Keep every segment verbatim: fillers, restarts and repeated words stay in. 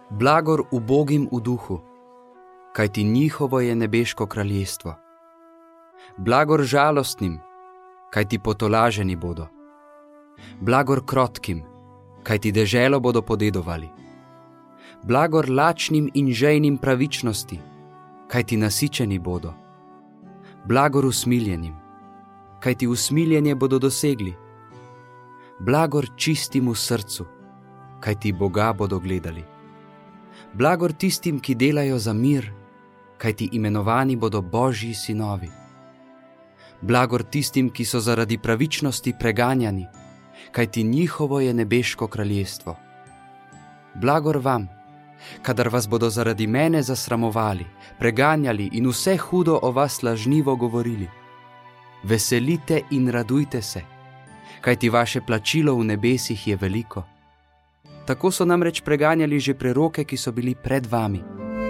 Blagor ubogim v duhu, kajti njihovo je nebeško kraljestvo. Blagor žalostnim, kajti potolaženi bodo. Blagor krotkim, kajti deželo bodo podedovali. Blagor lačnim in žejnim pravičnosti, kajti nasičeni bodo. Blagor usmiljenim, kajti usmiljenje bodo dosegli. Blagor čistim v srcu, kajti Boga bodo gledali. Blagor tistim, ki delajo za mir, kajti imenovani bodo Božji sinovi. Blagor tistim, ki so zaradi pravičnosti preganjani, kajti njihovo je nebeško kraljestvo. Blagor vam, kadar vas bodo zaradi mene zasramovali, preganjali in vse hudo o vas lažnivo govorili. Veselite in radujte se, kajti vaše plačilo v nebesih je veliko. Tako so namreč preganjali že preroke, ki so bili pred vami.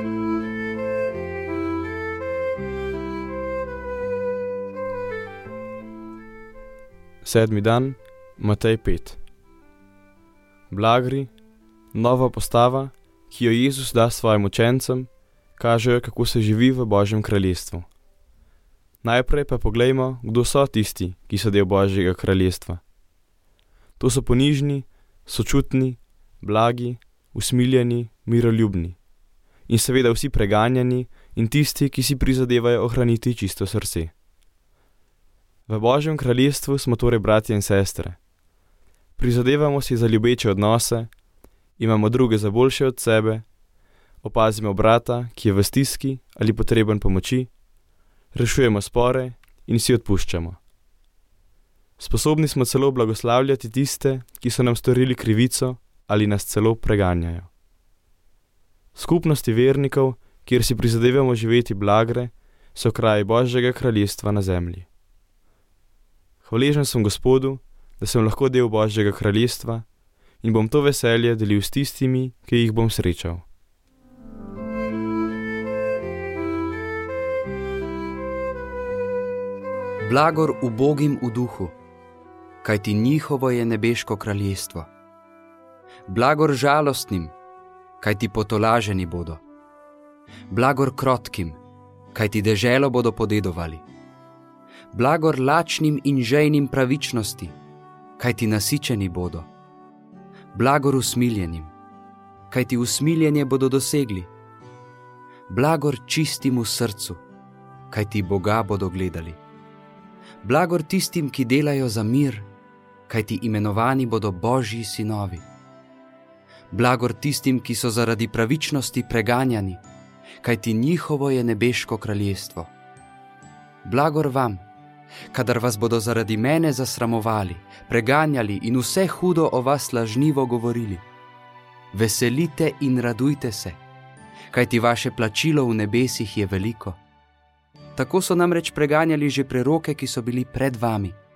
Sedmi dan, Matej pet. Blagri, nova postava, ki jo Jezus da svojim učencem, kažejo, kako se živi v Božjem kraljestvu. Najprej pa poglejmo, kdo so tisti, ki so del Božjega kraljestva. To so ponižni, sočutni, blagi, usmiljeni, miroljubni in seveda vsi preganjani in tisti, ki si prizadevajo ohraniti čisto srce. V Božjem kraljestvu smo torej bratje in sestre. Prizadevamo si za ljubeče odnose, imamo druge za boljše od sebe, opazimo brata, ki je v stiski ali potreben pomoči, rešujemo spore in si odpuščamo. Sposobni smo celo blagoslavljati tiste, ki so nam storili krivico ali nas celo preganjajo. Skupnosti vernikov, kjer si prizadevamo živeti blagre, so kraji Božjega kraljestva na zemlji. Hvaležen sem Gospodu, da sem lahko del Božjega kraljestva in bom to veselje delil s tistimi, ki jih bom srečal. Blagor ubogim v duhu, kajti njihovo je nebeško kraljestvo. Blagor žalostnim, kajti potolaženi bodo. Blagor krotkim, kajti deželo bodo podedovali. Blagor lačnim in žejnim pravičnosti, kajti nasičeni bodo. Blagor usmiljenim, kajti usmiljenje bodo dosegli. Blagor čistim v srcu, kajti Boga bodo gledali. Blagor tistim, ki delajo za mir, kajti imenovani bodo Božji sinovi. Blagor tistim, ki so zaradi pravičnosti preganjani, kajti njihovo je nebeško kraljestvo. Blagor vam, kadar vas bodo zaradi mene zasramovali, preganjali in vse hudo o vas lažnivo govorili. Veselite in radujte se, kajti vaše plačilo v nebesih je veliko. Tako so namreč preganjali že preroke, ki so bili pred vami.